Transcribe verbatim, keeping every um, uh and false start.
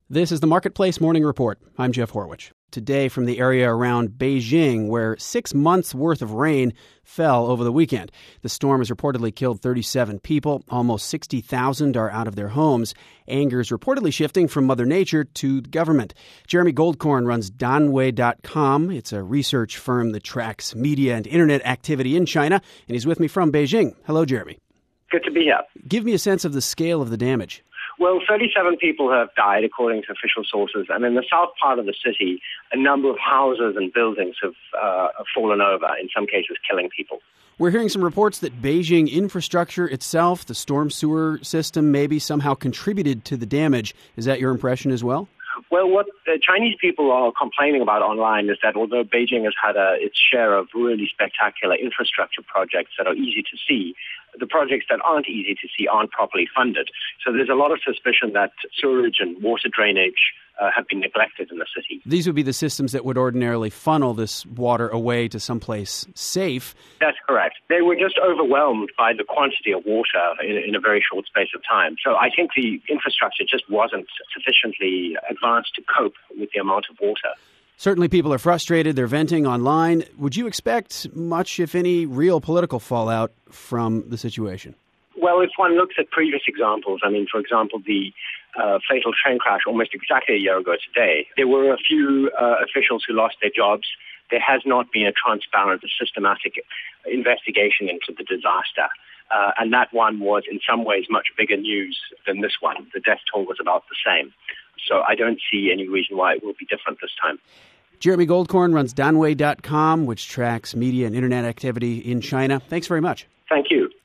This is the Marketplace Morning Report. I'm Jeff Horwich. Today from the area around Beijing, where six months' worth of rain fell over the weekend. The storm has reportedly killed thirty-seven people. Almost sixty thousand are out of their homes. Anger is reportedly shifting from Mother Nature to the government. Jeremy Goldkorn runs Danwei dot com. It's a research firm that tracks media and internet activity in China, and he's with me from Beijing. Hello, Jeremy. Good to be here. Give me a sense of the scale of the damage. Well, thirty-seven people have died, according to official sources, and in the south part of the city, a number of houses and buildings have uh, fallen over, in some cases killing people. We're hearing some reports that Beijing infrastructure itself, the storm sewer system, maybe somehow contributed to the damage. Is that your impression as well? Well, what the Chinese people are complaining about online is that although Beijing has had a, its share of really spectacular infrastructure projects that are easy to see, the projects that aren't easy to see aren't properly funded. So there's a lot of suspicion that sewage and water drainage uh, have been neglected in the city. These would be the systems that would ordinarily funnel this water away to someplace safe. That's correct. They were just overwhelmed by the quantity of water in, in a very short space of time. So I think the infrastructure just wasn't sufficiently advanced to cope with the amount of water. Certainly people are frustrated. They're venting online. Would you expect much, if any, real political fallout from the situation? Well, if one looks at previous examples, I mean, for example, the uh, fatal train crash almost exactly a year ago today, there were a few uh, officials who lost their jobs. There has not been a transparent, systematic investigation into the disaster. Uh, and that one was in some ways much bigger news than this one. The death toll was about the same. So I don't see any reason why it will be different this time. Jeremy Goldkorn runs Danwei dot com, which tracks media and internet activity in China. Thanks very much. Thank you.